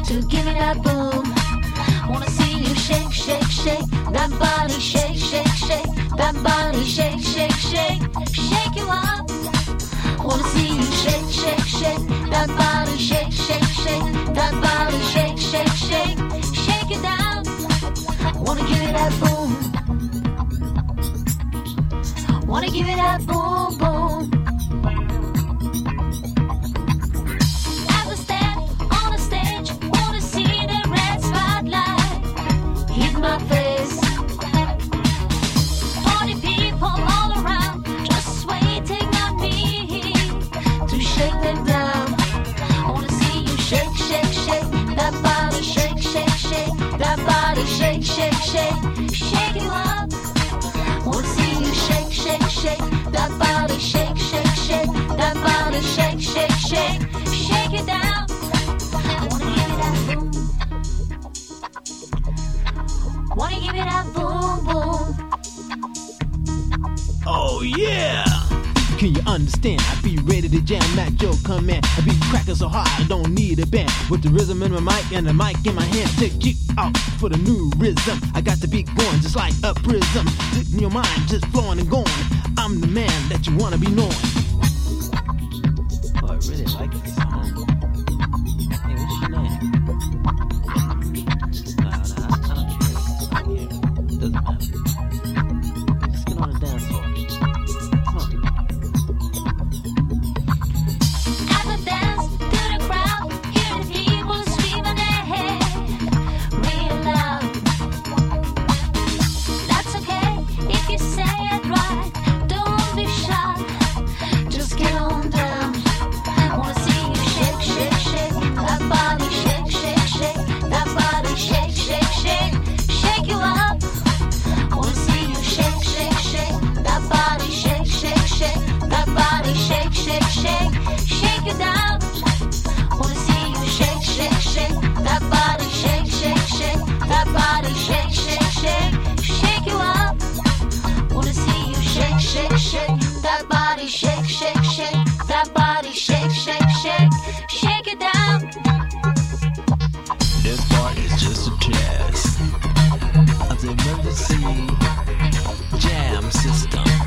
to give me that boom. Wanna see you shake, shake, shake that body, shake, shake, shake that body, shake, shake, shake, shake you up. Wanna see you shake, shake, shake that body, shake, shake, shake that body, shake, shake, shake, shake it down. Wanna give it that boom. Wanna give it that boom, boom. As I stand on the stage, wanna see the red spotlight hit my face. Party people all around, just waiting on me to shake them down. I wanna see you shake, shake, shake that body, shake, shake, shake that body, shake, shake, shake, shake you up. Wanna see you shake, shake, shake that body, shake, shake, shake that body, shake, shake, shake, shake it down. Wanna give it that boom. Wanna give it that boom, boom. Oh yeah! Can you understand? I be ready to jam at your command. I be cracking so hard I don't need a band. With the rhythm in my mic and the mic in my hand, take you out for the new rhythm. I got the beat going just like a prism. In your mind, just flowing and going. I'm the man that you wanna be knowing. Oh, I really like this song. Hey, what's your name? Nah, I don't care. It doesn't matter. Just get on the dance floor. Come on. As I dance to the crowd, hear the people screaming their head real loud. That's okay if you say it right. Don't be shy, just get on down. Wanna see you shake, shake, shake that body, shake, shake, shake that body, shake, shake, shake, shake you up. Wanna see you shake, shake, shake that body, shake, shake, shake that body, shake, shake, shake, shake it down. Wanna see you shake, shake, shake that body, shake, shake, shake that body, shake, shake, shake, shake you up. Wanna see you shake, shake, shake that body, shake, shake, shake that body, shake, shake, shake, shake it down. This part is just a test of the emergency jam system.